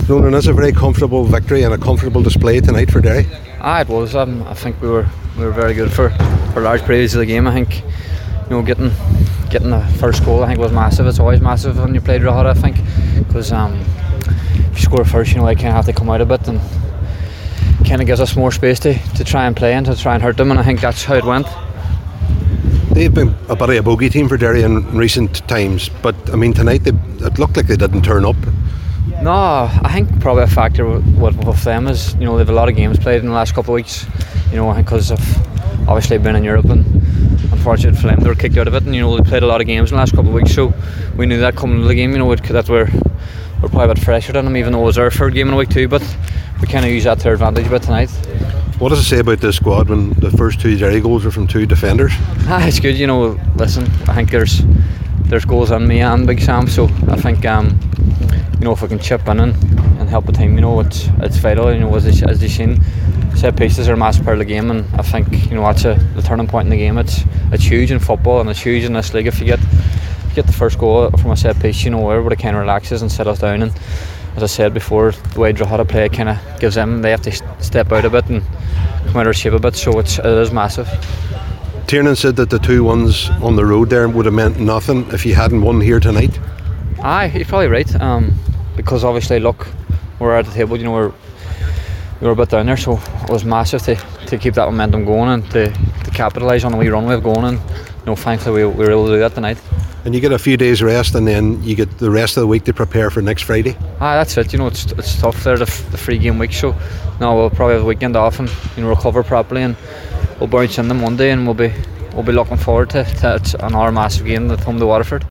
Ronan, that's a very comfortable victory and a comfortable display tonight for Derry. It was. I think we were very good for large periods of the game. I think getting the first goal I think was massive. It's always massive when you play Drogheda, I think, because if you score first, they kind of have to come out a bit and kind of gives us more space to try and play and to try and hurt them, and I think that's how it went. They've been a bit of a bogey team for Derry in recent times, but I mean tonight it looked like they didn't turn up. No, I think probably a factor with them is they have a lot of games played in the last couple of weeks. Because of obviously being in Europe, and unfortunately for them they were kicked out of it, and they played a lot of games in the last couple of weeks. So we knew that coming into the game. That we're probably a bit fresher than them, even though it was our third game in a week too. But we kind of used that to our advantage a bit tonight. What does it say about this squad when the first two Derry goals were from two defenders? It's good. Listen, I think there's goals on me and Big Sam, so I think if we can chip in and help the team, it's vital. As you've seen, set pieces are a massive part of the game, and I think that's the turning point in the game. It's huge in football, and it's huge in this league. If you get the first goal from a set piece, everybody kind of relaxes and settles down. And as I said before, the way Drogheda play kind of gives them, they have to step out a bit and come out of shape a bit, so it is massive. Tiernan said that the 2-1s on the road there would have meant nothing if you hadn't won here tonight. He's probably right, because obviously look, we're at the table, we were a bit down there, so it was massive to keep that momentum going and to capitalise on the wee run we've going, and thankfully we were able to do that tonight. And you get a few days rest, and then you get the rest of the week to prepare for next Friday. That's it. It's tough there, the 3 game week. So now we'll probably have the weekend off and recover properly, and we'll bounce in them Monday, and we'll be looking forward to another massive game at home to Waterford.